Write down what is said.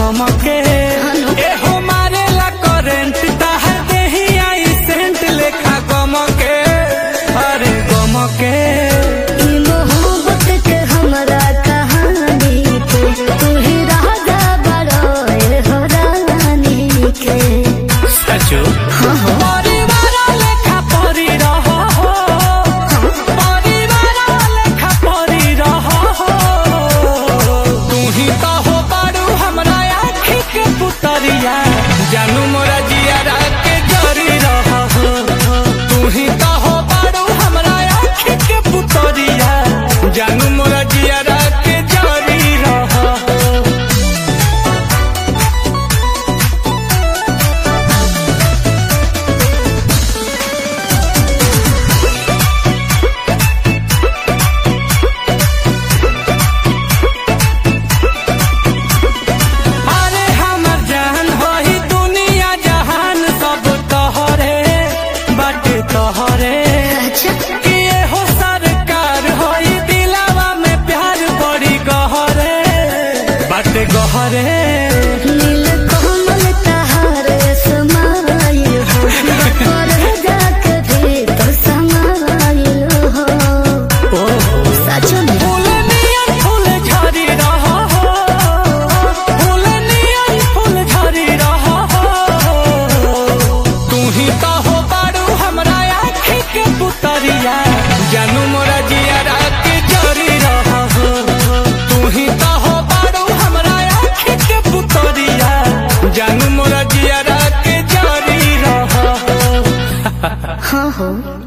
गम के एहो मारेला करेंट ताहर देही आई सेंट लेखा गम के अरे गम के मोहब्बत के हमरा कहानी के तू ही राजा बड़ो हो रानी के सचो परिवार लेखा परी रहो हो परिवार लेखा परी रहो हो तू ही तो हो बड़ू हमरा आँखी के पुतरिया जानू मोरा जियारा के जरी रहो हो तू ही तो हो बड़ू हमरा आँखी के पुतरिया जानू मोरा जियारा के जरी रहो हो। अरे हमर जान होई दुनिया जहान सब तोहरे बाटे तोहरे कि हो सरकार होई दिलावा में प्यार बड़ी गहरे बाटे गहरे नील कमल तहारे समाइल हो पर जाके भीतर समाइल हो सच में फूल नियन फूल झरी रहो हो फूल नियन फूल झरी रहो हो तू ही तो हो बड़ू हमरा आँखी के पुतरिया जानू मोरा जियारा के जरी रहो हो तू ही तो हो बड़ू हमरा आँखी के पुतरिया जानू मोरा जियारा के जरी रहो हो। हाँ हो